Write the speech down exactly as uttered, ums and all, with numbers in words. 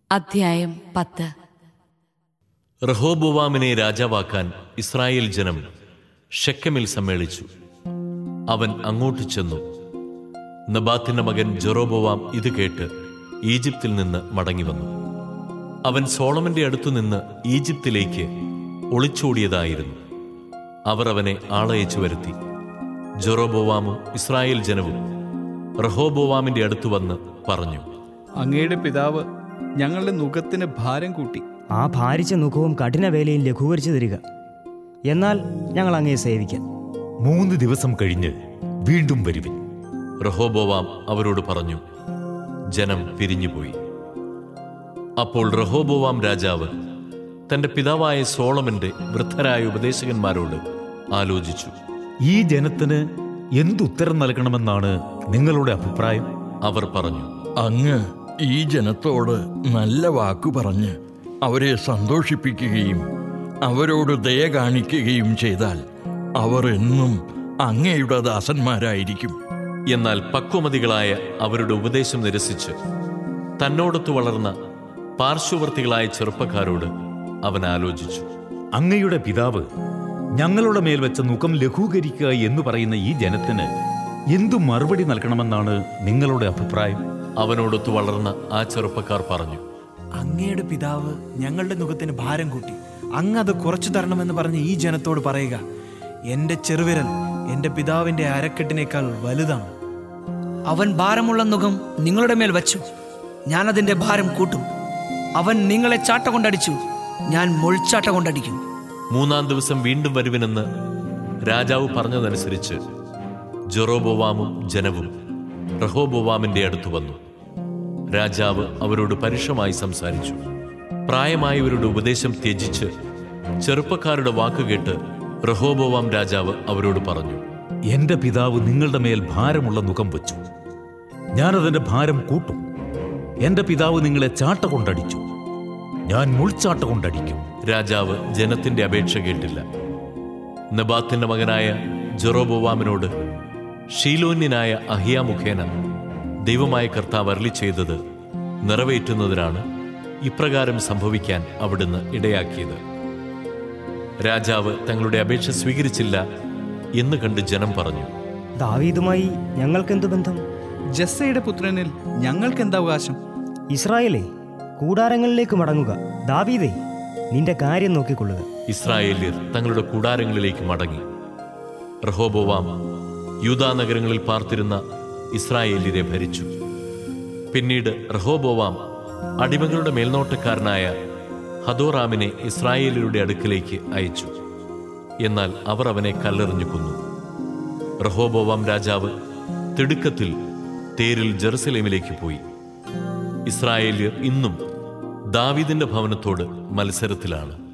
അധ്യായം പത്ത്. റഹോബോവാമിനെ രാജാവാക്കാൻ ഇസ്രായേൽ ജനം ഷെക്കെമിൽ സമ്മേളിച്ചു. അവൻ അങ്ങോട്ട് ചെന്നു. നെബാത്തിന്റെ മകൻ ജെറോബോവാം ഇത് കേട്ട് ഈജിപ്തിൽ നിന്ന് മടങ്ങിവന്നു. അവൻ സോളമന്റെ അടുത്തുനിന്ന് ഈജിപ്തിലേക്ക് ഒളിച്ചോടിയതായിരുന്നു. അവർ അവനെ ആളയച്ചു വരുത്തി. ജെറോബോവാമും ഇസ്രായേൽ ജനവും റഹോബോവാമിന്റെ അടുത്ത് വന്ന് പറഞ്ഞു, അങ്ങയുടെ പിതാവ് ഞങ്ങളുടെ നുഖത്തിന് ഭാരം കൂട്ടി. ആ ഭാരിച്ച നുഖവും കഠിനവേലയും ലഘൂകരിച്ചു തരിക, എന്നാൽ ഞങ്ങൾ അങ്ങയെ സേവിക്കാം. മൂന്ന് ദിവസം കഴിഞ്ഞ് വീണ്ടും വരുവിൻ. റഹോബോവാം അവരോട് പറഞ്ഞു. ജനം പിരിഞ്ഞുപോയി. അപ്പോൾ റഹോബോവാം രാജാവ് തന്റെ പിതാവായ സോളമന്റെ വൃദ്ധരായ ഉപദേശകന്മാരോട് ആലോചിച്ചു. ഈ ജനത്തിന് എന്തുത്തരം നൽകണമെന്നാണ് നിങ്ങളുടെ അഭിപ്രായം? അവർ പറഞ്ഞു, അങ്ങ് ഈ ജനത്തോട് നല്ല വാക്കു പറഞ്ഞ് അവരെ സന്തോഷിപ്പിക്കുകയും അവരോട് ദയ കാണിക്കുകയും ചെയ്താൽ അവർ എന്നും അങ്ങയുടെ ദാസന്മാരായിരിക്കും. എന്നാൽ പക്വമതികളായ അവരുടെ ഉപദേശം നിരസിച്ച് തന്നോടൊത്ത് വളർന്ന പാർശ്വവർത്തികളായ ചെറുപ്പക്കാരോട് അവൻ ആലോചിച്ചു. അങ്ങയുടെ പിതാവ് ഞങ്ങളുടെ മേൽ വെച്ച നുഖം ലഘൂകരിക്കുക എന്ന് പറയുന്ന ഈ ജനത്തിന് എന്തു മറുപടി നൽകണമെന്നാണ് നിങ്ങളുടെ അഭിപ്രായം? അവനോടൊത്ത് വളർന്ന ആ ചെറുപ്പക്കാർ പറഞ്ഞു, അങ്ങയുടെ പിതാവ് ഞങ്ങളുടെ നുഖത്തിന് ഭാരം കൂട്ടി. അങ്ങ് അത് കുറച്ചു തരണമെന്ന് പറഞ്ഞ് ഈ ജനത്തോട് പറയുക. എൻ്റെ ചെറുവിരൽ എൻ്റെ പിതാവിൻ്റെ അരക്കെട്ടിനേക്കാൾ വലുതാണ്. അവൻ ഭാരമുള്ള നുഖം നിങ്ങളുടെ മേൽ വച്ചു, ഞാൻ അതിൻ്റെ ഭാരം കൂട്ടും. അവൻ നിങ്ങളെ ചാട്ട കൊണ്ടടിച്ചു, ഞാൻ മുൾച്ചാട്ട കൊണ്ടടിക്കും. മൂന്നാം ദിവസം വീണ്ടും വരുവിനെന്ന് രാജാവ് പറഞ്ഞതനുസരിച്ച് ജെറോബോവാമും ജനവും റഹോബോവാമിന്റെ അടുത്ത് വന്നു. രാജാവ് അവരോട് പരുഷമായി സംസാരിച്ചു. പ്രായമായവരുടെ ഉപദേശം ത്യജിച്ച് ചെറുപ്പക്കാരുടെ വാക്കുകേട്ട് റഹോബോവാം രാജാവ് അവരോട് പറഞ്ഞു, എന്റെ പിതാവ് നിങ്ങളുടെ മേൽ ഭാരമുള്ള നുഖം വെച്ചു, ഞാനതിന്റെ ഭാരം കൂട്ടും. എന്റെ പിതാവ് നിങ്ങളെ ചാട്ട കൊണ്ടടിച്ചു, ഞാൻ മുൾച്ചാട്ട കൊണ്ടടിക്കും. രാജാവ് ജനത്തിന്റെ അപേക്ഷ കേട്ടില്ല. നെബാത്തിന്റെ മകനായ ജെറോബോവാമിനോട് ഷീലോന്യനായ അഹിയ മുഖേന ദൈവമായ കർത്താവ് അരുളി ചെയ്തത് നിറവേറ്റുന്നതിനാണ് ഇപ്രകാരം സംഭവിക്കാൻ അവിടുന്ന് ഇടയാക്കിയത്. രാജാവ് തങ്ങളുടെ അപേക്ഷ സ്വീകരിച്ചില്ല എന്ന് കണ്ട് ജനം പറഞ്ഞു, ദാവീദുമായി ഞങ്ങൾക്കെന്ത് ബന്ധം? ജസ്സയുടെ പുത്രനിൽ ഞങ്ങൾക്കെന്ത് അവകാശം? ഇസ്രായേലേ, കൂടാരങ്ങളിലേക്ക് മടങ്ങുക. ദാവീദേ, നിന്റെ കാര്യം നോക്കിക്കൊള്ളുക. ഇസ്രായേല്യർ തങ്ങളുടെ കൂടാരങ്ങളിലേക്ക് മടങ്ങി. റഹോബോവാം യൂദാ നഗരങ്ങളിൽ പാർത്തിരുന്ന ഇസ്രായേല്യരെ ഭരിച്ചു. പിന്നീട് റഹോബോവാം അടിമകളുടെ മേൽനോട്ടക്കാരനായ ഹദോറാമിനെ ഇസ്രായേല്യരുടെ അടുക്കിലേക്ക് അയച്ചു. എന്നാൽ അവർ അവനെ കല്ലെറിഞ്ഞു കൊന്നു. റഹോബോവാം രാജാവ് തിടുക്കത്തിൽ തേരിൽ ജെറുസലേമിലേക്ക് പോയി. ഇസ്രായേല്യർ ഇന്നും ദാവീദിന്റെ ഭവനത്തോട് മത്സരത്തിലാണ്.